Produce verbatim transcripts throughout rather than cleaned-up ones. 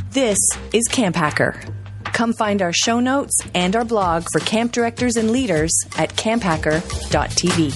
This is Camp Hacker. Come find our show notes and our blog for camp directors and leaders at camp hacker dot t v.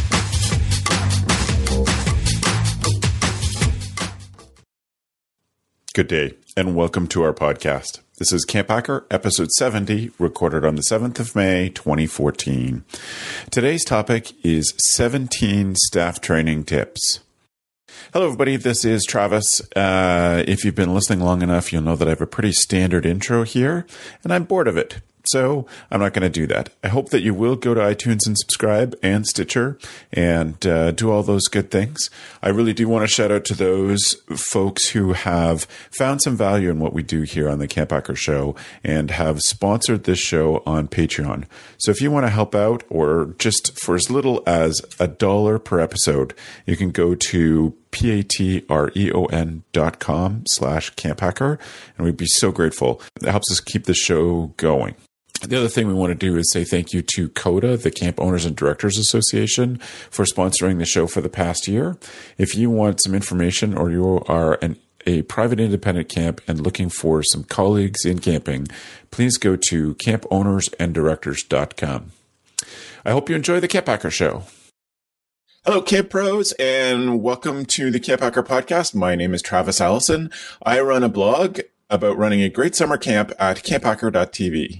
Good day, and welcome to our podcast. This is Camp Hacker, episode seventy, recorded on the seventh of May, twenty fourteen. Today's topic is seventeen staff training tips. Hello, everybody. This is Travis. Uh, if you've been listening long enough, you'll know that I have a pretty standard intro here, and I'm bored of it. So I'm not going to do that. I hope that you will go to iTunes and subscribe and Stitcher and uh, do all those good things. I really do want to shout out to those folks who have found some value in what we do here on the Camp Hacker Show and have sponsored this show on Patreon. So if you want to help out, or just for as little as a dollar per episode, you can go to P-A-T-R-E-O-N dot com slash Camp Hacker, and we'd be so grateful. It helps us keep the show going. The other thing we want to do is say thank you to CODA, the Camp Owners and Directors Association, for sponsoring the show for the past year. If you want some information, or you are an, a private independent camp and looking for some colleagues in camping, please go to camp owners and directors dot com. I hope you enjoy the Camp Hacker Show. Hello, Camp Pros, and welcome to the Camp Hacker Podcast. My name is Travis Allison. I run a blog about running a great summer camp at camp hacker dot t v.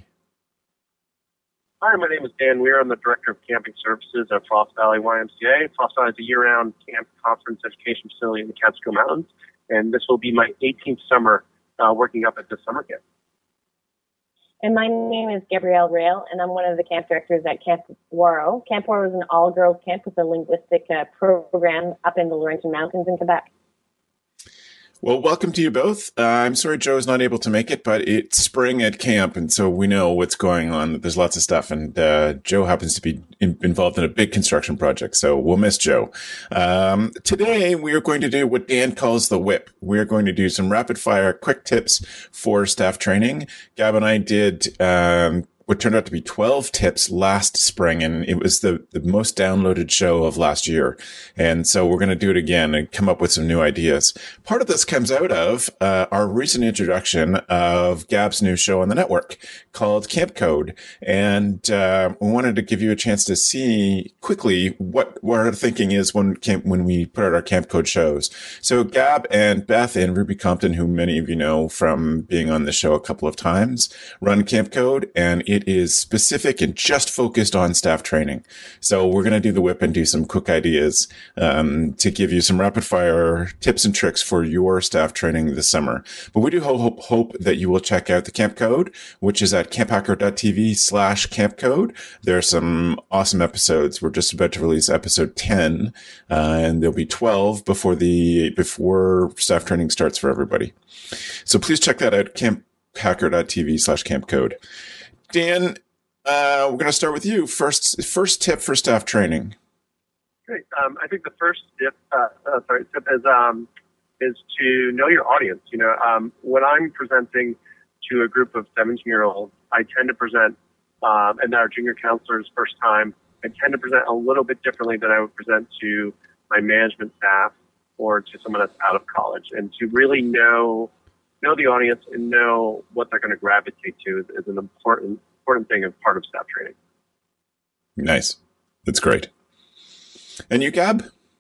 Hi, my name is Dan Weir. I'm the Director of Camping Services at Frost Valley Y M C A. Frost Valley is a year-round camp conference education facility in the Catskill Mountains, and this will be my eighteenth summer uh, working up at this summer camp. And my name is Gabrielle Rail, and I'm one of the camp directors at Camp Waro. Camp Waro is an all-girls camp with a linguistic uh, program up in the Laurentian Mountains in Quebec. Well, welcome to you both. Uh, I'm sorry Joe's not able to make it, but it's spring at camp, and so we know what's going on. There's lots of stuff, and uh, Joe happens to be in, involved in a big construction project, so we'll miss Joe. Um, today, we are going to do what Dan calls the whip. We're going to do some rapid-fire quick tips for staff training. Gab and I did um what turned out to be twelve tips last spring, and it was the, the most downloaded show of last year. And so we're going to do it again and come up with some new ideas. Part of this comes out of uh, our recent introduction of Gab's new show on the network called Camp Code. And uh, we wanted to give you a chance to see quickly what, what our thinking is when camp, when we put out our Camp Code shows. So Gab and Beth and Ruby Compton, who many of you know from being on the show a couple of times, run Camp Code, and it It is specific and just focused on staff training. So we're going to do the whip and do some quick ideas um, to give you some rapid fire tips and tricks for your staff training this summer. But we do hope, hope that you will check out the Camp Code, which is at camp hacker dot t v slash camp code. There are some awesome episodes. We're just about to release episode ten, uh, and there'll be twelve before the before staff training starts for everybody. So please check that out, camp hacker dot t v slash camp code. Dan, uh, we're going to start with you. First, first tip for staff training. Great. Um, I think the first tip, uh, uh, sorry, tip is um, is to know your audience. You know, um, when I'm presenting to a group of seventeen-year-olds, I tend to present, um, and our junior counselors first time, I tend to present a little bit differently than I would present to my management staff or to someone that's out of college. And to really know know the audience and know what they're going to gravitate to is, is an important important thing as part of staff training. Nice. That's great. And you, Gab?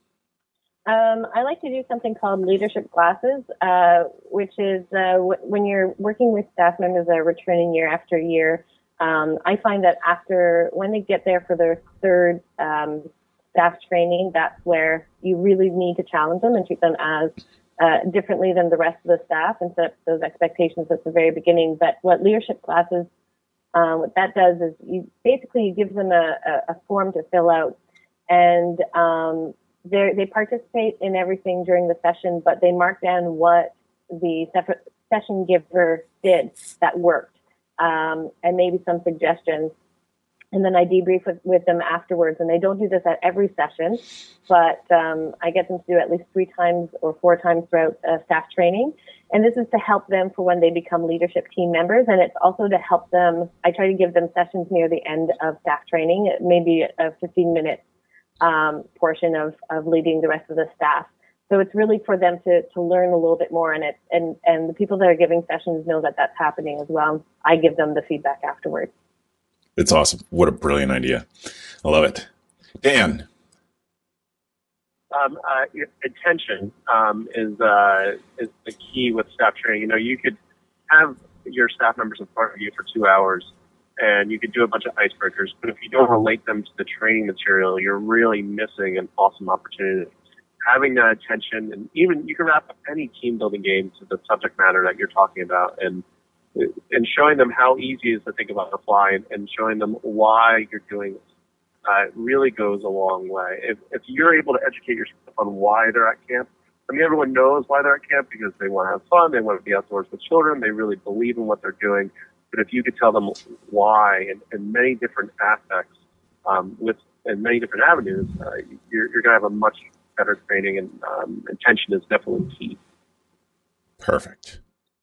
Um, I like to do something called leadership classes, uh, which is uh, w- when you're working with staff members that are returning year after year. Um, I find that after, when they get there for their third um, staff training, that's where you really need to challenge them and treat them as Uh, differently than the rest of the staff and set up those expectations at the very beginning. But what leadership classes, um, what that does is you basically you give them a, a, a form to fill out, and um, they participate in everything during the session, but they mark down what the session giver did that worked, um, and maybe some suggestions. And then I debrief with, with them afterwards. And they don't do this at every session, but um, I get them to do at least three times or four times throughout uh, staff training. And this is to help them for when they become leadership team members. And it's also to help them. I try to give them sessions near the end of staff training, maybe a fifteen minute um, portion of, of leading the rest of the staff. So it's really for them to, to learn a little bit more, and it and, and the people that are giving sessions know that that's happening as well. I give them the feedback afterwards. It's awesome. What a brilliant idea. I love it. Dan. Um, uh, attention um, is uh, is the key with staff training. You know, you could have your staff members in front of you for two hours, and you could do a bunch of icebreakers, but if you don't relate them to the training material, you're really missing an awesome opportunity. Having that attention, and even you can wrap up any team building game to the subject matter that you're talking about, and and showing them how easy it is to think about the fly, and, and showing them why you're doing this, uh, really goes a long way. If, if you're able to educate yourself on why they're at camp, I mean, everyone knows why they're at camp because they want to have fun, they want to be outdoors with children, they really believe in what they're doing. But if you could tell them why in, in many different aspects, um, with in many different avenues, uh, you're, you're going to have a much better training, and um, attention is definitely key. Perfect.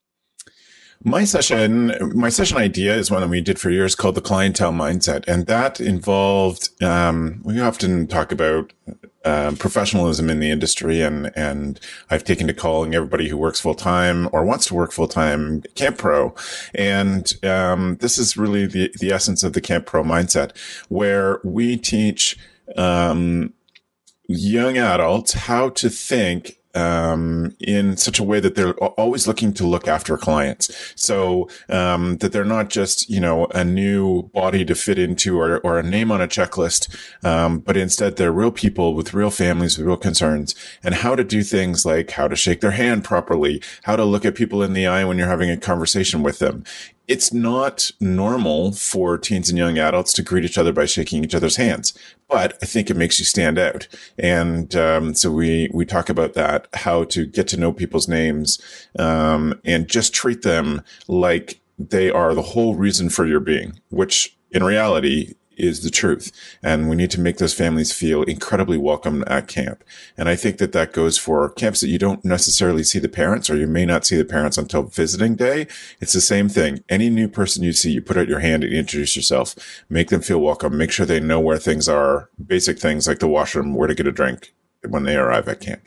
My session, my session idea is one that we did for years called the clientele mindset. And that involved, um, we often talk about um, professionalism in the industry, and, and I've taken to calling everybody who works full time or wants to work full time Camp Pro. And, um, this is really the, the essence of the Camp Pro mindset, where we teach, um, young adults how to think um, in such a way that they're always looking to look after clients. So, um, that they're not just, you know, a new body to fit into, or, or a name on a checklist. Um, but instead they're real people with real families, with real concerns, and how to do things like how to shake their hand properly, how to look at people in the eye when you're having a conversation with them. It's not normal for teens and young adults to greet each other by shaking each other's hands, but I think it makes you stand out. And um, so we we talk about that, how to get to know people's names, um, and just treat them like they are the whole reason for your being, which in reality is the truth. And we need to make those families feel incredibly welcome at camp. And I think that that goes for camps that you don't necessarily see the parents, or you may not see the parents until visiting day. It's the same thing. Any new person you see, you put out your hand and introduce yourself, make them feel welcome, make sure they know where things are, basic things like the washroom, where to get a drink when they arrive at camp.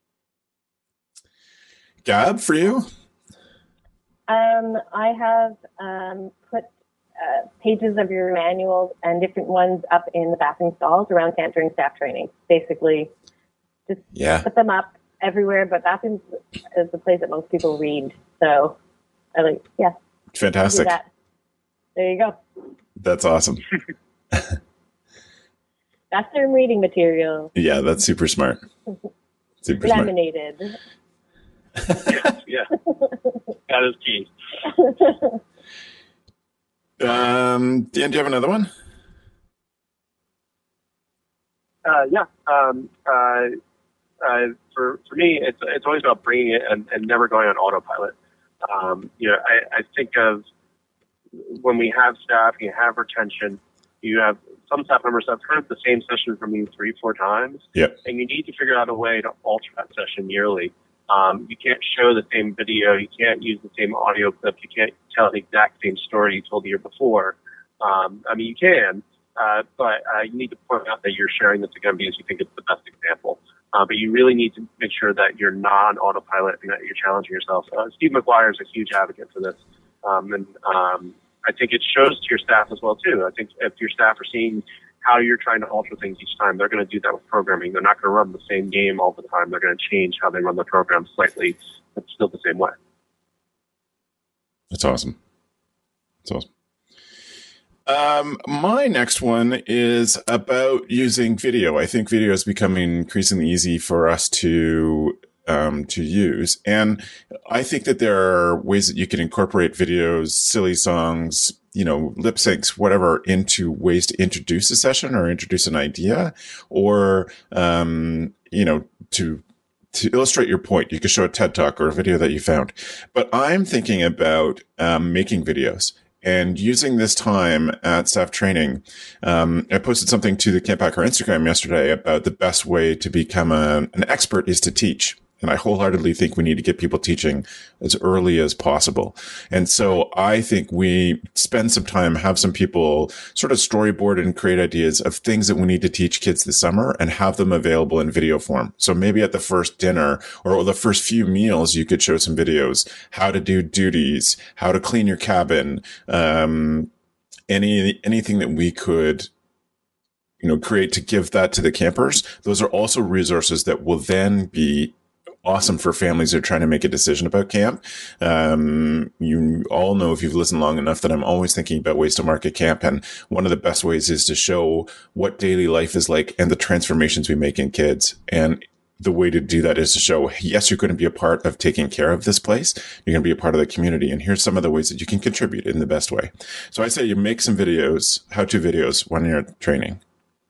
Gab, for you? Um, I have um, put Uh, pages of your manuals and different ones up in the bathroom stalls around camp during staff training. Basically, just yeah. put them up everywhere, but bathrooms is the place that most people read. So, I like, yeah. Fantastic. That. There you go. That's awesome. That's their reading material. Yeah, that's super smart. Super Laminated. Yes, yeah. That is key. Um, Dan, do you have another one? Uh, yeah. Um, uh, uh, for for me, it's it's always about bringing it and, and never going on autopilot. Um, you know, I, I think of when we have staff, you have retention, you have some staff members that have heard the same session from you three, four times. Yep. And you need to figure out a way to alter that session yearly. Um, you can't show the same video. You can't use the same audio clip. You can't tell the exact same story you told the year before. Um, I mean, you can, uh, but uh, you need to point out that you're sharing this again because you think it's the best example. Uh, but you really need to make sure that you're not on autopilot and that you're challenging yourself. Uh, Steve McGuire is a huge advocate for this. Um, and um, I think it shows to your staff as well, too. I think if your staff are seeing how you're trying to alter things each time, they're going to do that with programming. They're not going to run the same game all the time. They're going to change how they run the program slightly, but still the same way. That's awesome. That's awesome. Um, my next one is about using video. I think video is becoming increasingly easy for us to um, to use. And I think that there are ways that you can incorporate videos, silly songs, you know, lip syncs, whatever, into ways to introduce a session or introduce an idea, or, um, you know, to, to illustrate your point. You could show a TED Talk or a video that you found. But I'm thinking about, um, making videos and using this time at staff training. Um, I posted something to the Camp Packer Instagram yesterday about the best way to become a, an expert is to teach. And I wholeheartedly think we need to get people teaching as early as possible. And so I think we spend some time, have some people sort of storyboard and create ideas of things that we need to teach kids this summer and have them available in video form. So maybe at the first dinner or the first few meals, you could show some videos, how to do duties, how to clean your cabin, um, any, anything that we could, you know, create to give that to the campers. Those are also resources that will then be awesome for families who are trying to make a decision about camp. Um, you all know, if you've listened long enough, that I'm always thinking about ways to market camp. And one of the best ways is to show what daily life is like and the transformations we make in kids. And the way to do that is to show, yes, you're going to be a part of taking care of this place. You're going to be a part of the community. And here's some of the ways that you can contribute in the best way. So I say you make some videos, how-to videos when you're training.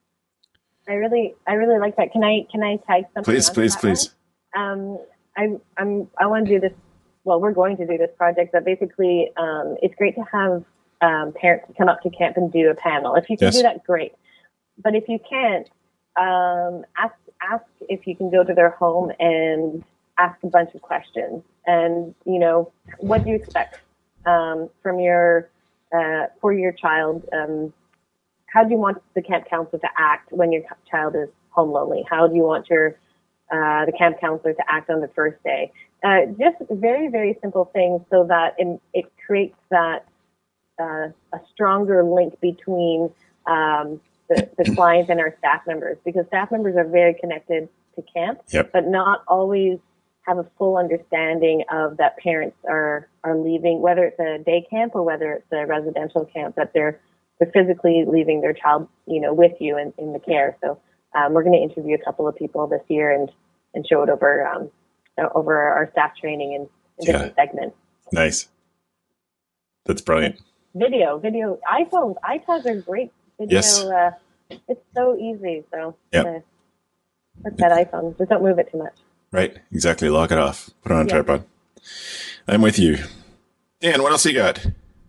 I really, I really like that. Can I, can I tag something? Please, please, please. One? Um, I, I'm, I want to do this. Well, we're going to do this project, but basically, um, it's great to have um, parents come up to camp and do a panel. If you can yes. do that, great. But if you can't, um, ask ask if you can go to their home and ask a bunch of questions. And you know, what do you expect um, from your uh, for your child? Um, how do you want the camp counselor to act when your child is home lonely? How do you want your Uh, the camp counselor to act on the first day? Uh, just very, very simple things so that it, it creates that uh, a stronger link between um, the, the client and our staff members, because staff members are very connected to camp, yep. but not always have a full understanding of that parents are, are leaving, whether it's a day camp or whether it's a residential camp, that they're, they're physically leaving their child, you know, with you in, in the care. So Um, we're going to interview a couple of people this year and, and show it over um, over our staff training in, in yeah. different segments. Nice. That's brilliant. Video, video, iPhones, iPads are great. Video, yes. uh, it's so easy. So yep. uh, what's that iPhone? Just don't move it too much. Right. Exactly. Lock it off. Put it on a yeah. tripod. I'm with you. Dan, what else you got?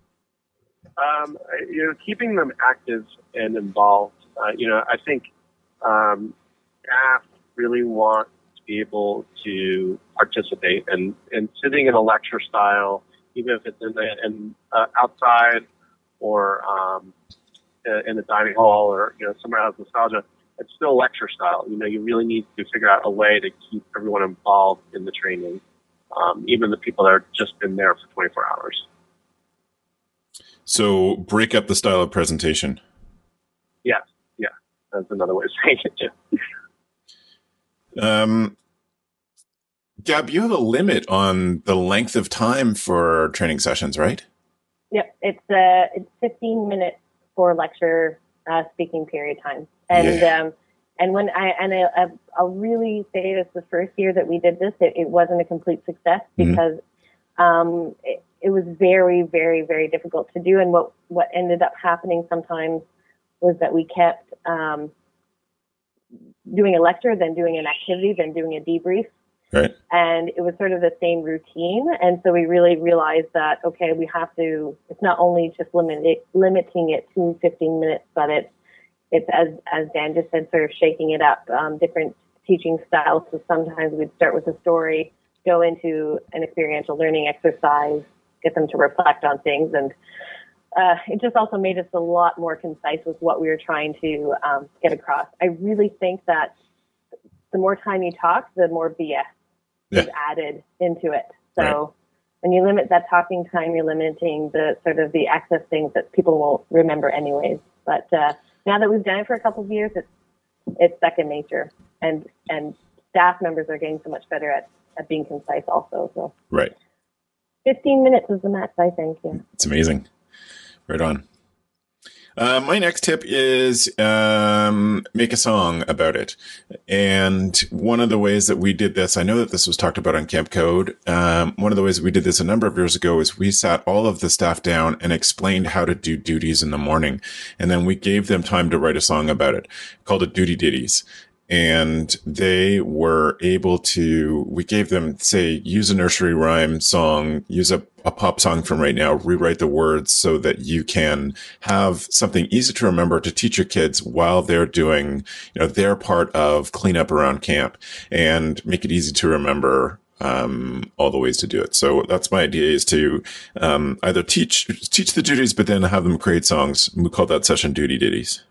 Um, you know, keeping them active and involved. Uh, you know, I think Um, staff really want to be able to participate, and, and sitting in a lecture style, even if it's in the in, uh, outside or um, in the dining hall or you know somewhere else nostalgia, it's still lecture style. You know, you really need to figure out a way to keep everyone involved in the training, um, even the people that have just been there for twenty-four hours. So break up the style of presentation. Yes. That's another way of saying it, too. Um, Gab, you have a limit on the length of time for training sessions, right? Yep. It's uh, it's fifteen minutes for lecture uh, speaking period time. And yeah. um, and when I and I, I'll really say this: the first year that we did this, it, it wasn't a complete success because mm-hmm. um, it, it was very, very, very difficult to do. And what what ended up happening sometimes was that we kept um, doing a lecture, then doing an activity, then doing a debrief. Right. And it was sort of the same routine. And so we really realized that, okay, we have to, it's not only just limit it, limiting it to fifteen minutes, but it's, it's as, as Dan just said, sort of shaking it up, um, different teaching styles. So sometimes we'd start with a story, go into an experiential learning exercise, get them to reflect on things, and Uh, it just also made us a lot more concise with what we were trying to um, get across. I really think that the more time you talk, the more B S yeah. is added into it. So right. when you limit that talking time, you're limiting the sort of the excess things that people won't remember anyways. But uh, now that we've done it for a couple of years, it's it's second nature, and and staff members are getting so much better at, at being concise also. So right, fifteen minutes is the max, I think. Yeah, it's amazing. Right on. Uh, my next tip is um, make a song about it. And one of the ways that we did this, I know that this was talked about on Camp Code. Um, one of the ways that we did this a number of years ago is we sat all of the staff down and explained how to do duties in the morning. And then we gave them time to write a song about it, called it Duty Ditties. and they were able to, we gave them, say, use a nursery rhyme song, use a, a pop song from right now, rewrite the words so that you can have something easy to remember to teach your kids while they're doing, you know, their part of cleanup around camp, and make it easy to remember um, all the ways to do it. So that's my idea, is to um, either teach teach the duties, but then have them create songs. We call that session duty ditties.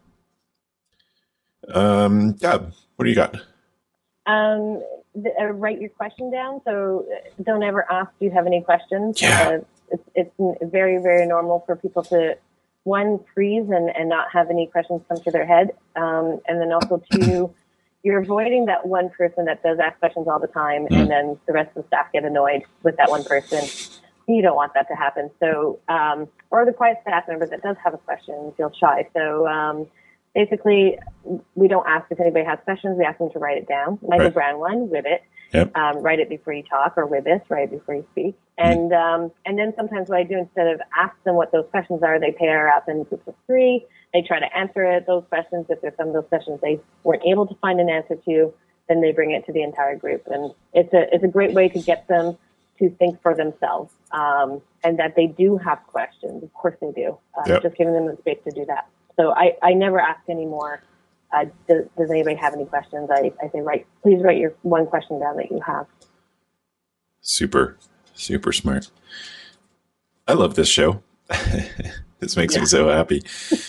Um, Gab, what do you got? Um, the, uh, write your question down. So don't ever ask, do you have any questions? Yeah. Uh, it's, it's very, very normal for people to, one, freeze and, and not have any questions come to their head. Um, and then also two, you're avoiding that one person that does ask questions all the time, mm. and then the rest of the staff get annoyed with that one person. You don't want that to happen. So, um, or the quiet staff member that does have a question and feels shy. So, um, basically, we don't ask if anybody has questions. We ask them to write it down. Michael right. Brown one, Wibbit. Yep. Um, write it before you talk, or Wibbit, write it before you speak. And um, and then sometimes what I do, instead of ask them what those questions are, they pair up in groups of three. They try to answer those questions. If there's some of those questions they weren't able to find an answer to, then they bring it to the entire group. And it's a it's a great way to get them to think for themselves, um, and that they do have questions. Of course they do. Uh, yep. Just giving them the space to do that. So I, I never ask anymore, uh, does, does anybody have any questions? I, I say, write, please write your one question down that you have. Super, super smart. I love this show. This makes yeah. me so happy.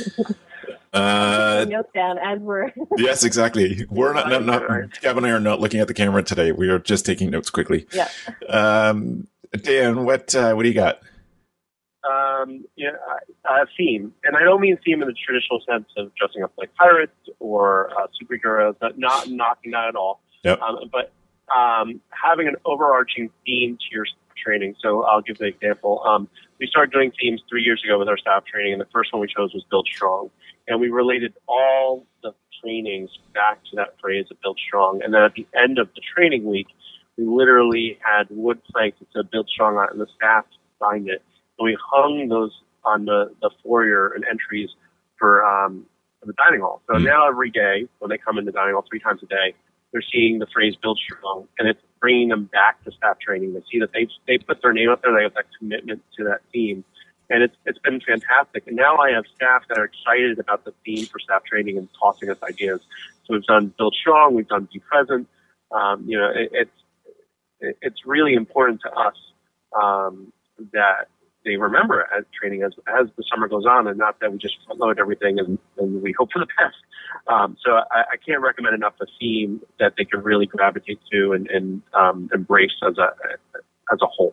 Uh, notes down as we're. Yes, exactly. We're not, not, not, Gavin and I are not looking at the camera today. We are just taking notes quickly. Yeah. Um, Dan, what, uh, what do you got? Um, yeah, uh, theme, and I don't mean theme in the traditional sense of dressing up like pirates or uh, superheroes. Not, not knocking that at all. Yep. Um, but um, having an overarching theme to your training. So I'll give the example. Um, we started doing themes three years ago with our staff training, and the first one we chose was Build Strong, and we related all the trainings back to that phrase of Build Strong. And then at the end of the training week, we literally had wood planks that said Build Strong on it, and the staff signed it. So we hung those on the, the foyer and entries for, um, for the dining hall. So mm. now every day when they come in the dining hall three times a day, they're seeing the phrase Build Strong, and it's bringing them back to staff training. They see that they they put their name up there, they have that commitment to that theme, and it's it's been fantastic. And now I have staff that are excited about the theme for staff training and tossing us ideas. So we've done Build Strong, we've done Be Present. Um, you know, it, it's it, it's really important to us um, that they remember as training as as the summer goes on, and not that we just front load everything and, and we hope for the best. Um, so I, I can't recommend enough a theme that they can really gravitate to and, and um, embrace as a as a whole.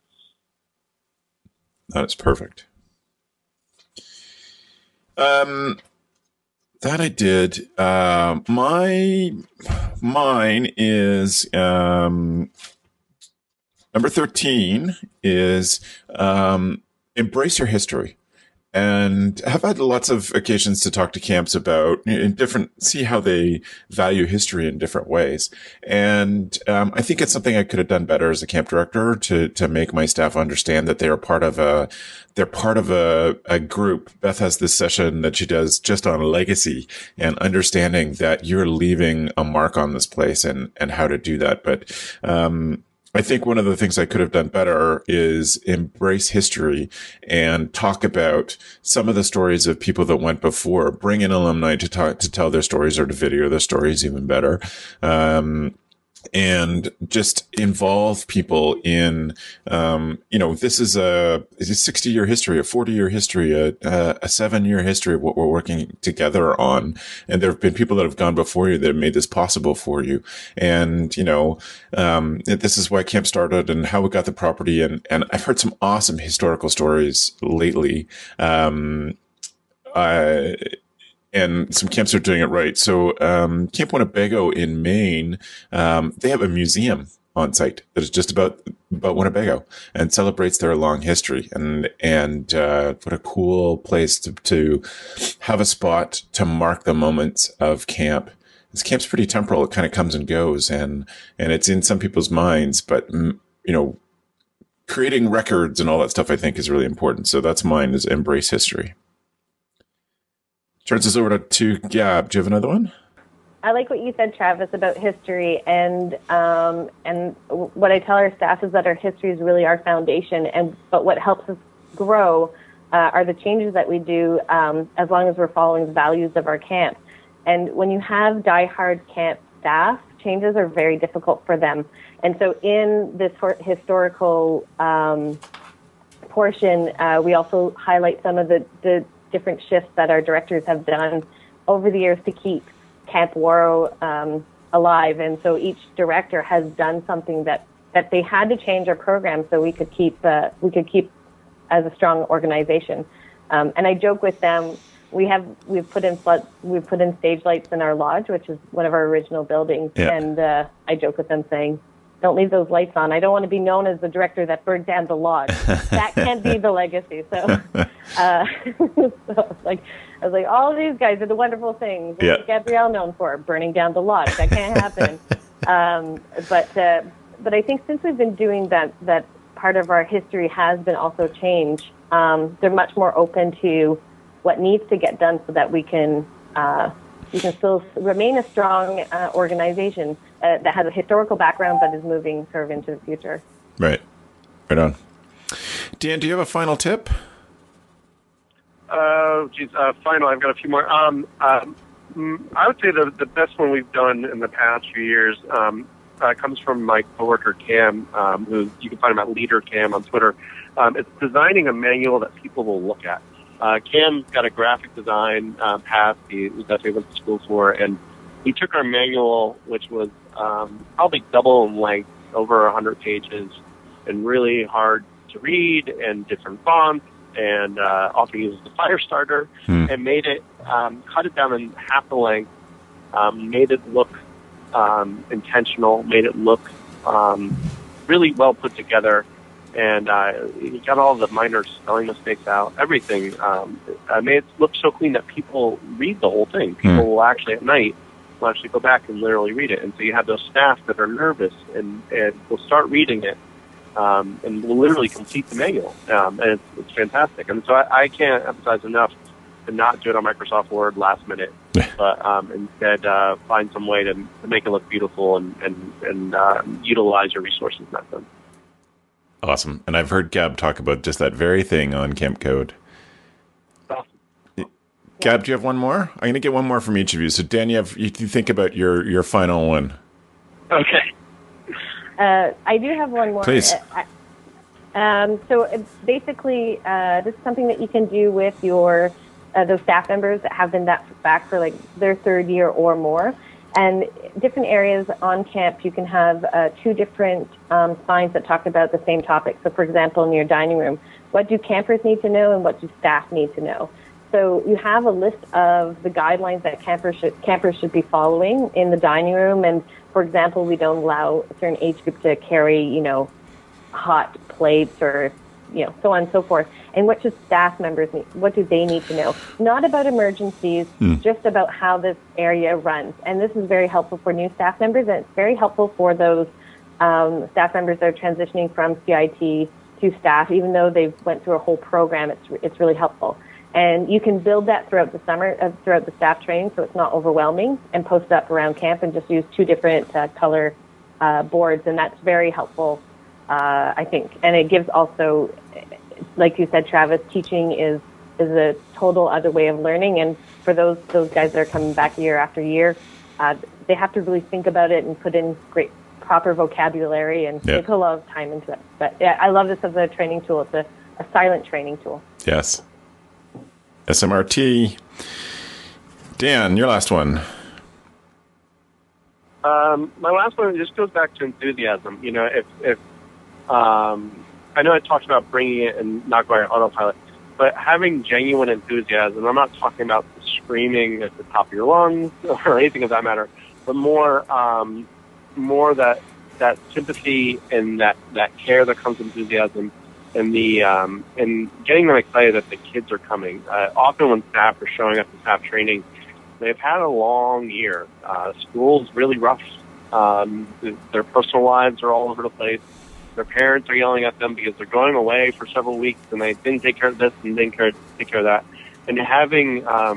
That is perfect. Um, that I did. Uh, my mine is. Um, Number thirteen is um, embrace your history. And I've had lots of occasions to talk to camps about in different, see how they value history in different ways. And um, I think it's something I could have done better as a camp director to to make my staff understand that they are part of a, they're part of a, a group. Beth has this session that she does just on legacy and understanding that you're leaving a mark on this place and, and how to do that. But, um, I think one of the things I could have done better is embrace history and talk about some of the stories of people that went before, bring in alumni to talk, to tell their stories or to video their stories even better. Um, and just involve people in, um, you know, this is a, is a sixty year history, a forty year history, a, a seven year history of what we're working together on. And there have been people that have gone before you that have made this possible for you. And, you know, um, this is why camp started and how we got the property. And, and I've heard some awesome historical stories lately. Um, I, And some camps are doing it right. So, um, Camp Winnebago in Maine, um, they have a museum on site that is just about, about Winnebago and celebrates their long history. And, and, uh, what a cool place to, to have a spot to mark the moments of camp. This camp's pretty temporal. It kind of comes and goes, and, and it's in some people's minds, but, you know, creating records and all that stuff, I think, is really important. So that's mine, is embrace history. Turns us over to, to Gab. Do you have another one? I like what you said, Travis, about history, and um, and what I tell our staff is that our history is really our foundation, and but what helps us grow uh, are the changes that we do um, as long as we're following the values of our camp. And when you have die-hard camp staff, changes are very difficult for them. And so in this historical um, portion, uh, we also highlight some of the, the different shifts that our directors have done over the years to keep Camp Ouareau um, alive. And so each director has done something that, that they had to change our program so we could keep uh, we could keep as a strong organization. Um, and I joke with them. We have we've put in flood, we've put in stage lights in our lodge, which is one of our original buildings. Yeah. And uh, I joke with them saying, "Don't leave those lights on. I don't want to be known as the director that burned down the lodge. That can't be the legacy." So, uh, so like I was like, all of these guys are the wonderful things. What yeah. is Gabrielle known for? Burning down the lodge. That can't happen. um, but uh, but I think since we've been doing that, that part of our history has been also change. Um, they're much more open to what needs to get done so that we can uh, we can still remain a strong uh, organization uh, that has a historical background but is moving sort of into the future. Right. Right on. Dan, do you have a final tip? Uh, geez, uh, final. I've got a few more. Um, um, I would say the the best one we've done in the past few years um, uh, comes from my coworker Cam, um, who you can find him at Leader Cam on Twitter. Um, it's designing a manual that people will look at. Uh, Cam's got a graphic design uh, path he, that's what he went to school for, and he took our manual, which was um, probably double in length, over one hundred pages, and really hard to read, and different fonts, and uh, also uses the Firestarter, hmm. and made it, um, cut it down in half the length, um, made it look um, intentional, made it look um, really well put together. And uh, he got all the minor spelling mistakes out, everything. Um, I made it look so clean that people read the whole thing. People mm. will actually, at night, will actually go back and literally read it. And so you have those staff that are nervous and, and will start reading it um, and will literally complete the manual. Um, and it's, it's fantastic. And so I, I can't emphasize enough to not do it on Microsoft Word last minute, but um, instead uh, find some way to, to make it look beautiful and, and, and uh, utilize your resources in that sense. Awesome. And I've heard Gab talk about just that very thing on Camp Code. Awesome. Gab, do you have one more? I'm going to get one more from each of you. So, Dan, you, have, you can think about your, your final one. Okay. Uh, I do have one more. Please. Uh, um, so, it's basically, uh, this is something that you can do with your uh, those staff members that have been that back for like their third year or more. And different areas on camp, you can have uh, two different um, signs that talk about the same topic. So, for example, in your dining room, what do campers need to know and what do staff need to know? So you have a list of the guidelines that campers should, campers should be following in the dining room. And, for example, we don't allow a certain age group to carry, you know, hot plates or, you know, so on and so forth. And what should staff members need? What do they need to know? Not about emergencies, mm. just about how this area runs. And this is very helpful for new staff members, and it's very helpful for those um, staff members that are transitioning from C I T to staff. Even though they've went through a whole program, it's it's really helpful. And you can build that throughout the summer, uh, throughout the staff training, so it's not overwhelming, and post it up around camp and just use two different uh, color uh, boards, and that's very helpful, uh, I think. And it gives also, like you said, Travis, teaching is is a total other way of learning. And for those those guys that are coming back year after year, uh, they have to really think about it and put in great proper vocabulary, and yeah. they put a lot of time into it. But yeah, I love this as a training tool. It's a, a silent training tool. Yes. S M R T. Dan, your last one. Um, my last one just goes back to enthusiasm. You know, if if um, I know I talked about bringing it and not going on autopilot, but having genuine enthusiasm. I'm not talking about screaming at the top of your lungs or anything of that matter, but more um, more that that sympathy and that, that care that comes with enthusiasm. And the um, and getting them excited that the kids are coming. Uh, often when staff are showing up to staff training, they've had a long year. Uh, school's really rough. Um, their personal lives are all over the place. Their parents are yelling at them because they're going away for several weeks and they didn't take care of this and didn't care, take care of that. And having um,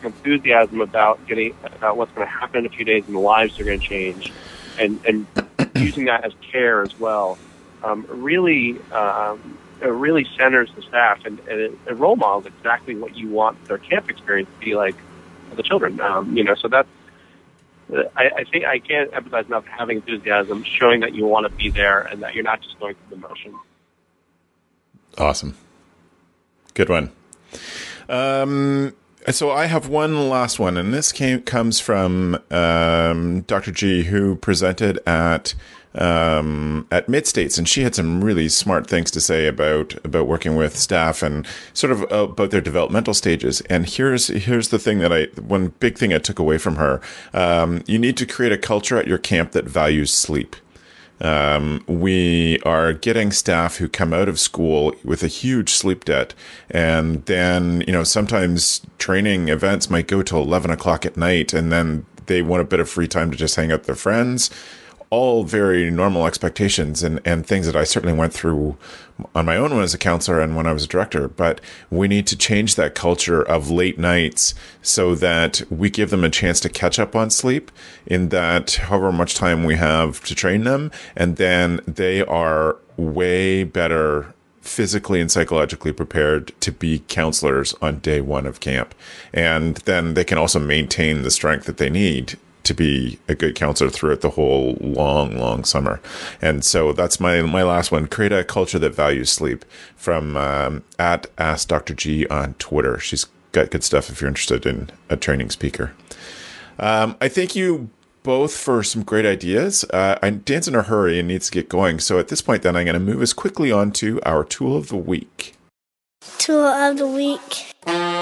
enthusiasm about getting about what's going to happen in a few days and the lives are going to change, and and using that as care as well, um, really um, it really centers the staff and, and it, it role models exactly what you want their camp experience to be like for the children. Um, you know, so that's I, I think I can't emphasize enough having enthusiasm, showing that you want to be there and that you're not just going through the motions. Awesome. Good one. Um, so I have one last one, and this came comes from um, Doctor G, who presented at um, at Mid-States, and she had some really smart things to say about about working with staff and sort of about their developmental stages. And here's here's the thing that I one big thing I took away from her: um, you need to create a culture at your camp that values sleep. Um, we are getting staff who come out of school with a huge sleep debt. And then, you know, sometimes training events might go till eleven o'clock at night, and then they want a bit of free time to just hang out with their friends. All very normal expectations and, and things that I certainly went through on my own when as a counselor and when I was a director. But we need to change that culture of late nights so that we give them a chance to catch up on sleep in that however much time we have to train them. And then they are way better physically and psychologically prepared to be counselors on day one of camp. And then they can also maintain the strength that they need to be a good counselor throughout the whole long, long summer. And so that's my my last one. Create a culture that values sleep, from um, at Ask Doctor G on Twitter. She's got good stuff if you're interested in a training speaker. Um, I thank you both for some great ideas. Uh, I, Dan's in a hurry and needs to get going. So at this point, then, I'm going to move us quickly on to our tool of the week. Tool of the week.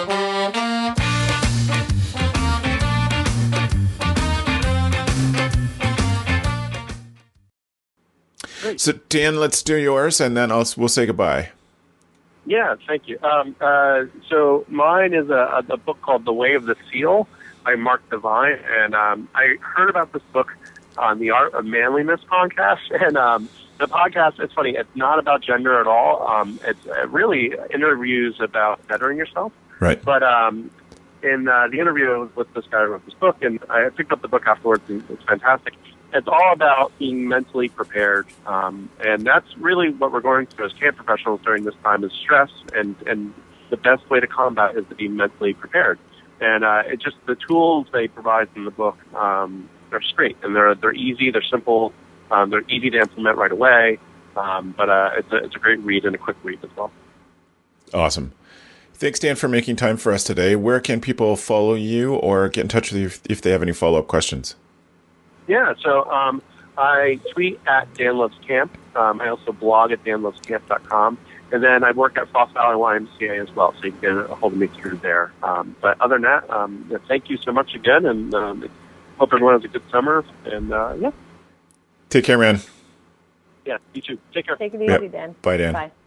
So, Dan, let's do yours, and then I'll, we'll say goodbye. Yeah, thank you. Um, uh, so mine is a, a book called The Way of the Seal by Mark Divine, and um, I heard about this book on the Art of Manliness podcast, and um, the podcast, it's funny, it's not about gender at all. Um, it's uh, really interviews about bettering yourself. Right. But um, in uh, the interview with this guy who wrote this book, and I picked up the book afterwards, and it's fantastic. It's all about being mentally prepared, um, and that's really what we're going through as camp professionals during this time is stress, and, and the best way to combat is to be mentally prepared. And uh, it just the tools they provide in the book, um, they're great, and they're they're easy, they're simple, um, they're easy to implement right away. Um, but uh, it's a it's a great read and a quick read as well. Awesome. Thanks, Dan, for making time for us today. Where can people follow you or get in touch with you if, if they have any follow-up questions? Yeah, so um, I tweet at Dan Loves Camp. Um, I also blog at dan loves camp dot com. And then I work at Frost Valley Y M C A as well, so you can get a hold of me through there. Um, but other than that, um, yeah, thank you so much again, and um, hope everyone has a good summer. And, uh, yeah. Take care, man. Yeah, you too. Take care. Take it easy, Yep. Dan. Bye, Dan. Bye.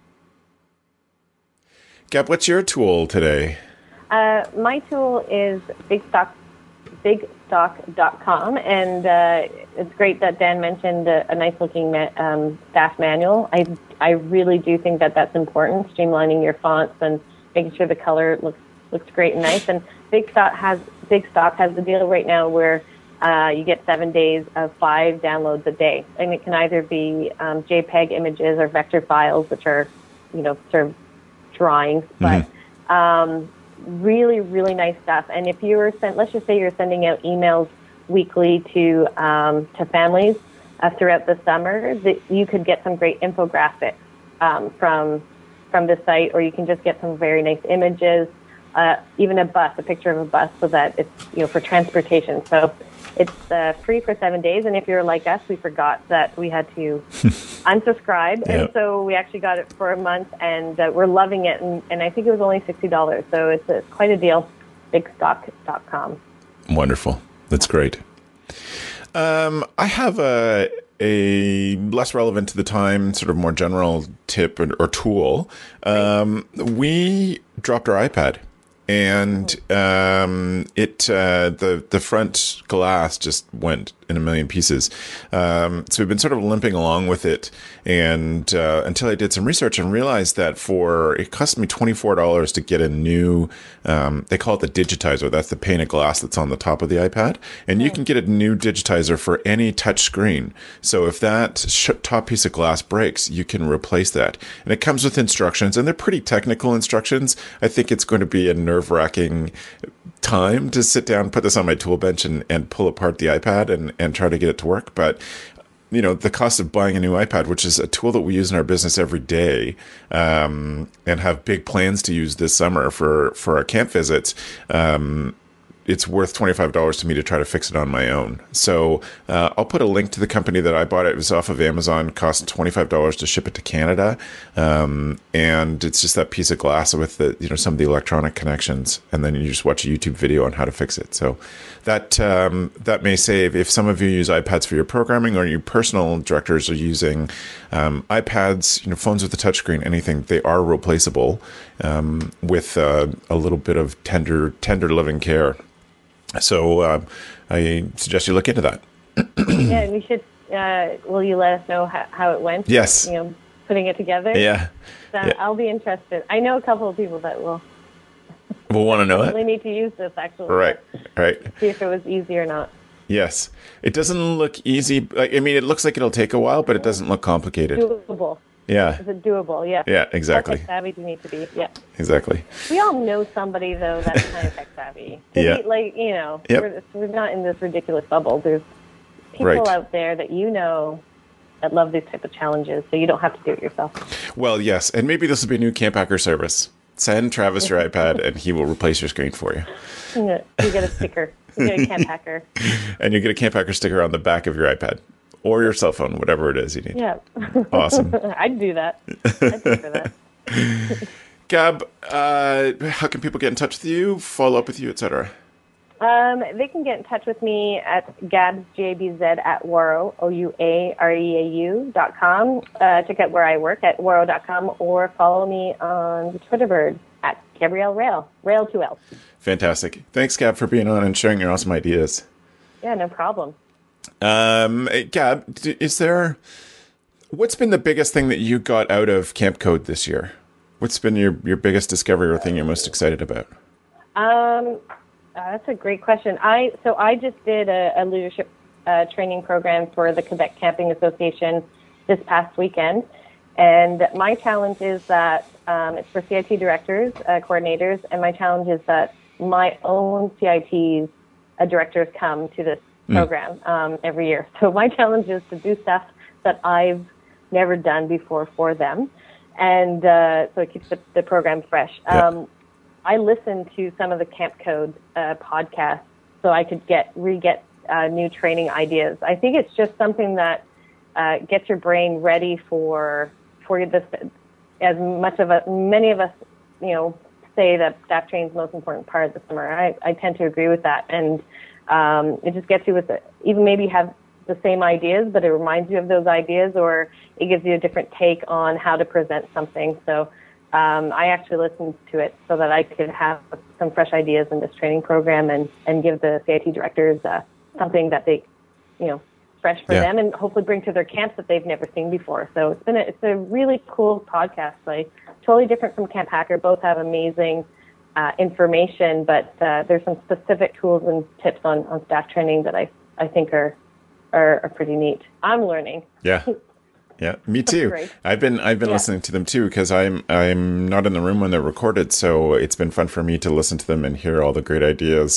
Gab, what's your tool today? Uh, my tool is Big Stock. big stock dot com, and uh, it's great that Dan mentioned a, a nice-looking ma- um, staff manual. I I really do think that that's important, streamlining your fonts and making sure the color looks looks great and nice. And Big Stock has Big Stock has the deal right now where uh, you get seven days of five downloads a day, and it can either be um, JPEG images or vector files, which are you know sort of drawings, but Mm-hmm. um, really, really nice stuff. And if you were sent, let's just say you're sending out emails weekly to um, to families uh, throughout the summer, that you could get some great infographics um, from from the site, or you can just get some very nice images, uh, even a bus, a picture of a bus, so that it's you know for transportation. So it's uh, free for seven days. And if you're like us, we forgot that we had to unsubscribe, Yep. and so we actually got it for a month, and uh, we're loving it. And, and I think it was only sixty dollars, so it's, it's quite a deal. big stock dot com. Wonderful. That's great. Um, I have a a less relevant to the time, sort of more general tip or, or tool. Um, we dropped our iPad. And um, it uh, the the front glass just went in a million pieces. Um, so we've been sort of limping along with it, and uh, until I did some research and realized that for it cost me twenty-four dollars to get a new. Um, they call it the digitizer. That's the pane of glass that's on the top of the iPad, and you can get a new digitizer for any touch screen. So if that sh- top piece of glass breaks, you can replace that, and it comes with instructions, and they're pretty technical instructions. I think it's going to be a nerve-wracking time to sit down, put this on my tool bench, and, and pull apart the iPad and, and try to get it to work. But you know, the cost of buying a new iPad, which is a tool that we use in our business every day, um, and have big plans to use this summer for, for our camp visits, um, it's worth twenty-five dollars to me to try to fix it on my own. So uh, I'll put a link to the company that I bought it. It was off of Amazon, cost twenty-five dollars to ship it to Canada. Um, and it's just that piece of glass with the, you know, some of the electronic connections. And then you just watch a YouTube video on how to fix it. So that, um, that may save, if some of you use iPads for your programming, or your personal directors are using um, iPads, you know, phones with a touchscreen, anything, they are replaceable um, with uh, a little bit of tender, tender loving care. So uh, I suggest you look into that. Yeah, we should. Uh, will you let us know how, how it went? Yes. You know, putting it together. Yeah. So yeah. I'll be interested. I know a couple of people that will. We'll want to know really it. need to use this actually. Right. Right. See if it was easy or not. Yes. It doesn't look easy. I mean, it looks like it'll take a while, but it doesn't look complicated. Doable. Yeah. Is it doable? Yeah. Yeah. Exactly. Tech savvy do you need to be? Yeah. Exactly. We all know somebody though that's kind of tech savvy. Yeah. We, like you know, yep. we're, we're not in this ridiculous bubble. There's people right. out there that you know that love these type of challenges, so you don't have to do it yourself. Well, yes, and maybe this will be a new Camp Hacker service. Send Travis your iPad, and he will replace your screen for you. You get a sticker. You get a Camp Hacker. And you get a Camp Hacker sticker on the back of your iPad. Or your cell phone, whatever it is you need. Yeah. Awesome. I'd do that. I'd pay for that. Gab, uh, how can people get in touch with you, follow up with you, et cetera? Um, they can get in touch with me at gabs, G A B Z, at Ouareau, O U A R E A U dot com. Uh, check out where I work at Ouareau dot com, or follow me on the Twitter bird at Gabrielle Rail, Rail two L. Fantastic. Thanks, Gab, for being on and sharing your awesome ideas. Yeah, no problem. Um, Gab, is there, what's been the biggest thing that you got out of Camp Code this year? What's been your, your biggest discovery or thing you're most excited about? Um, uh, that's a great question. I so I just did a, a leadership uh, training program for the Quebec Camping Association this past weekend, and my challenge is that um, it's for C I T directors, uh, coordinators, and my challenge is that my own C I Ts uh, directors come to this program um, every year. So my challenge is to do stuff that I've never done before for them, and uh, so it keeps the, the program fresh. Yeah. Um, I listened to some of the Camp Code uh, podcasts so I could get re-get uh, new training ideas. I think it's just something that uh, gets your brain ready for for this. As much of a many of us, you know, say that staff training is the most important part of the summer. I, I tend to agree with that, and um, it just gets you with it. Even maybe you have the same ideas, but it reminds you of those ideas, or it gives you a different take on how to present something. So. Um, I actually listened to it so that I could have some fresh ideas in this training program and, and give the C I T directors uh, something that they, you know, fresh for yeah. them, and hopefully bring to their camps that they've never seen before. So it's been a, it's a really cool podcast. Like totally different from Camp Hacker. Both have amazing uh, information, but uh, there's some specific tools and tips on, on staff training that I I think are are, are pretty neat. I'm learning. Yeah. Yeah, me too. Great. I've been I've been yeah. listening to them too because I'm I'm not in the room when they're recorded, so it's been fun for me to listen to them and hear all the great ideas.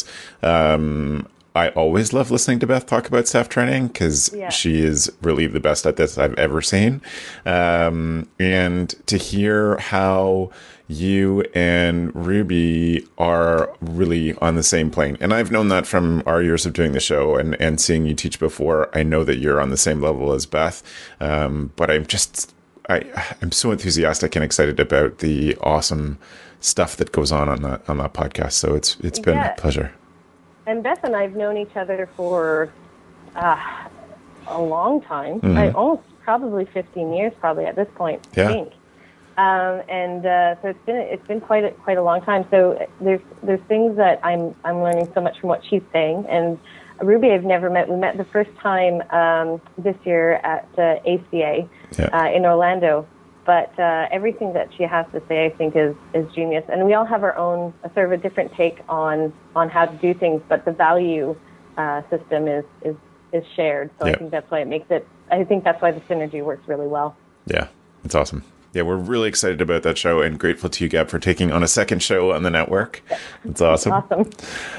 Um, I always love listening to Beth talk about staff training because yeah. she is really the best at this I've ever seen, um, and to hear how you and Ruby are really on the same plane. And I've known that from our years of doing the show and, and seeing you teach before. I know that you're on the same level as Beth. Um, but I'm just, I, I'm so enthusiastic and excited about the awesome stuff that goes on on that, on that podcast. So it's, it's been yeah. a pleasure. And Beth and I have known each other for uh, a long time. Mm-hmm. I, almost probably fifteen years, probably at this point, yeah. I think. Um, and uh, so it's been it's been quite a, quite a long time. So there's there's things that I'm I'm learning so much from what she's saying, and Ruby I've never met. We met the first time um, this year at uh, A C A yeah. uh, in Orlando. But uh, everything that she has to say, I think, is, is genius. And we all have our own uh, sort of a different take on, on how to do things, but the value uh, system is, is, is shared. So yeah. I think that's why it makes it, I think that's why the synergy works really well. Yeah, it's awesome. Yeah, we're really excited about that show and grateful to you, Gab, for taking on a second show on the network. It's awesome. Awesome.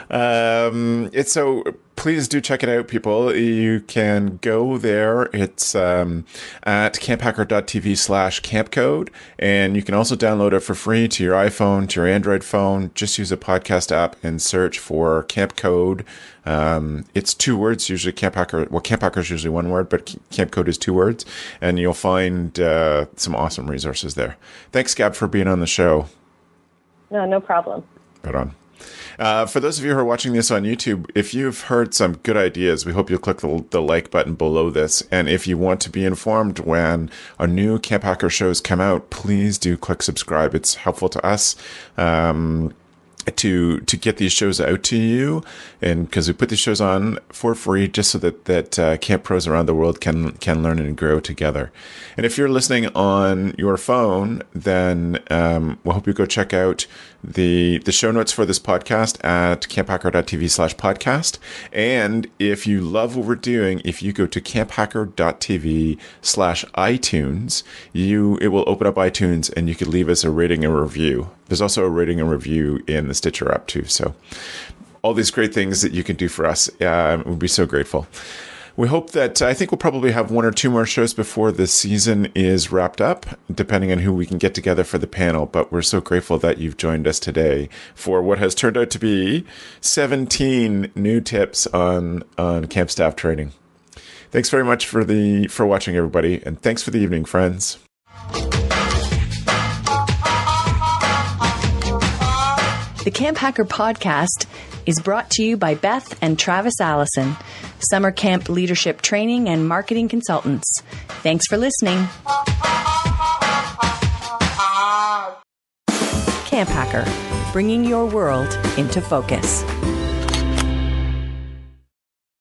Um, it's so please do check it out, people. You can go there. It's um, at camphacker.tv slash campcode. And you can also download it for free to your iPhone, to your Android phone. Just use a podcast app and search for Camp Code. Um, it's two words, usually Camp Hacker. Well, Camp Hacker is usually one word, but Camp Code is two words. And you'll find uh, some awesome resources there. Thanks, Gab, for being on the show. No, no problem. Right on. Uh, for those of you who are watching this on YouTube, if you've heard some good ideas, we hope you'll click the, the like button below this. And if you want to be informed when our new Camp Hacker shows come out, please do click subscribe. It's helpful to us um, to to get these shows out to you, and because we put these shows on for free just so that that uh, camp pros around the world can can learn and grow together. And if you're listening on your phone, then um, we'll hope you go check out the the show notes for this podcast at camphacker.tv slash podcast. And if you love what we're doing, if you go to camphacker.tv slash iTunes, you it will open up iTunes and you could leave us a rating and review. There's also a rating and review in the Stitcher app too. So all these great things that you can do for us, uh, we'd be so grateful. We hope that, I think we'll probably have one or two more shows before the season is wrapped up, depending on who we can get together for the panel. But we're so grateful that you've joined us today for what has turned out to be seventeen new tips on, on camp staff training. Thanks very much for the for watching, everybody. And thanks for the evening, friends. The Camp Hacker podcast is brought to you by Beth and Travis Allison, summer camp leadership training and marketing consultants. Thanks for listening. Camp Hacker, bringing your world into focus.